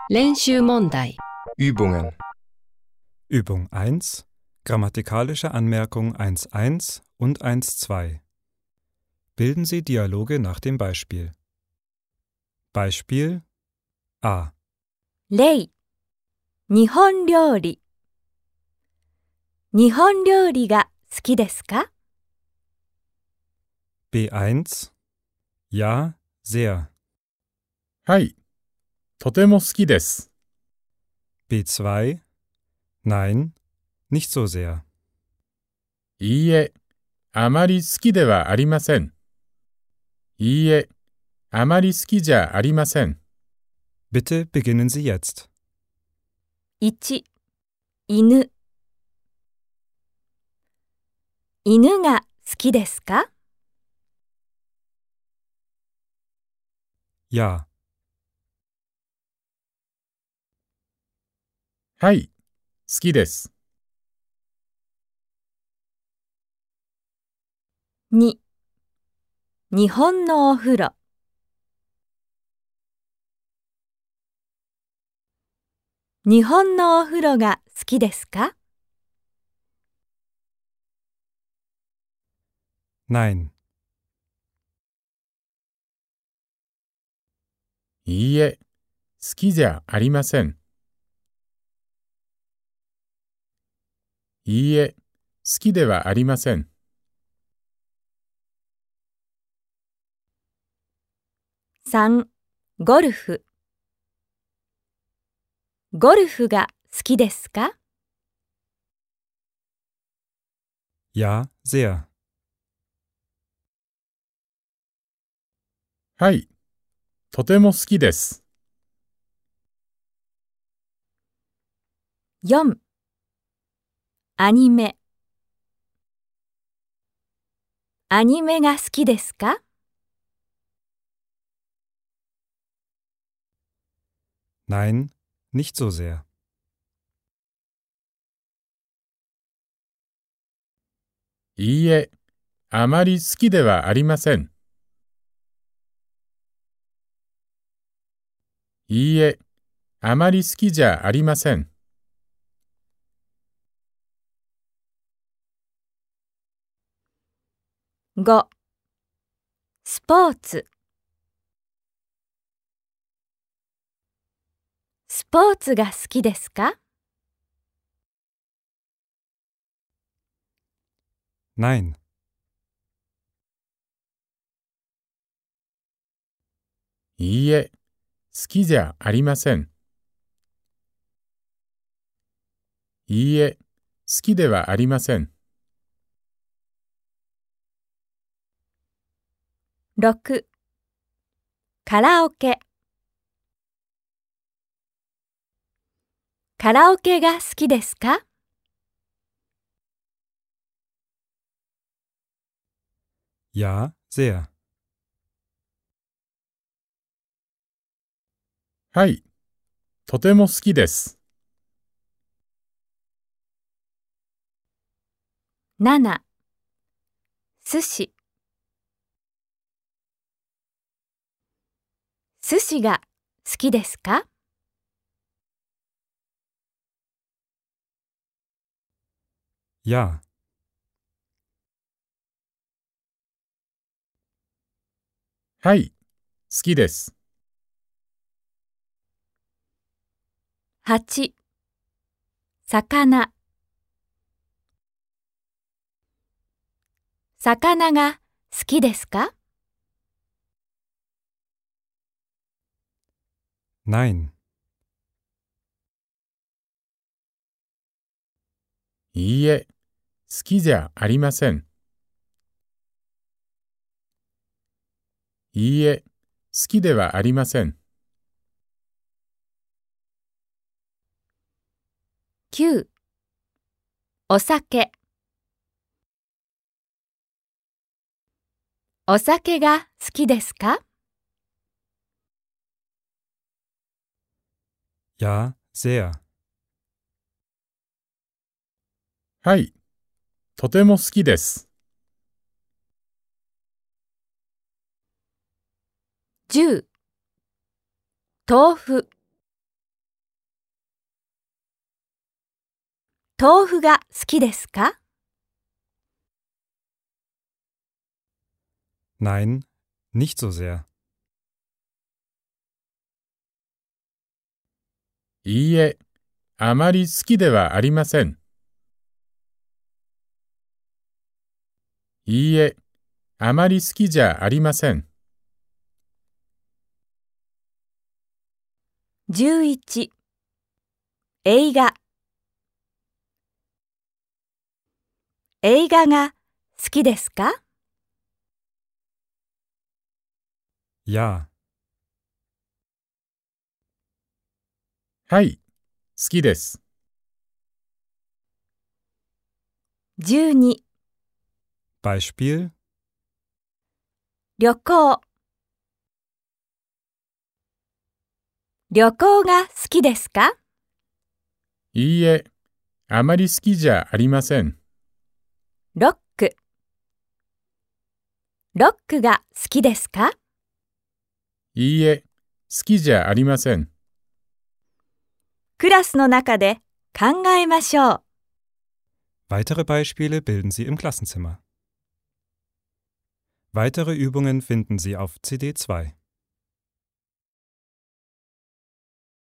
練習問題 Übungen. Übung 1, grammatikalische Anmerkung 1.1 und 1.2. Bilden Sie Dialoge nach dem Beispiel. Beispiel A. 例、日本料理。日本料理が好きですか？ B1 Ja, sehr. はい、とても好きです。 B2 Nein, nicht so sehr. いいえ、あまり好きではありません。いいえ、あまり好きじゃありません。 Bitte beginnen Sie jetzt. 1、犬。犬が好きですか？ Ja, はい、好きです。 2、日本のお風呂。日本のお風呂が好きですか？ nein, いいえ、好きじゃありません。いいえ、好きではありません。 3、ゴルフ。ゴルフが好きですか？ ja, sehr. はい、とても好きです。 4、アニメ。アニメが好きですか？ Nein, nicht so sehr. いいえ、あまり好きではありません。いいえ、あまり好きじゃありません。 5、スポーツ。スポーツが好きですか？ Nein, いいえ、好きじゃありません。いいえ、好きではありません。 6、カラオケ。カラオケが好きですか？ ja, sehr. はい、とても好きです。 7、寿司。寿司が好きですか？ Ja, はい、好きです。 8、魚。魚が好きですか？ nein, いいえ、好きじゃありません。いいえ、好きではありません。 9、お酒。お酒が好きですか？ ja, sehr. はい、とても好きです。 10、豆腐。 豆腐が好きですか？ Nein, nicht so sehr. いいえ、あまり好きではありません。いいえ、あまり好きじゃありません。 11映画映画が好きですか？ Ja, はい、好きです。 12 Beispiel, 旅行旅行が好きですか？ いいえ、あまり好きじゃありません。 ロックロックが好きですか？ いいえ、好きじゃありません。 クラスの中で考えましょう。 weitere Beispiele bilden Sie im Klassenzimmer. Weitere Übungen finden Sie auf CD 2.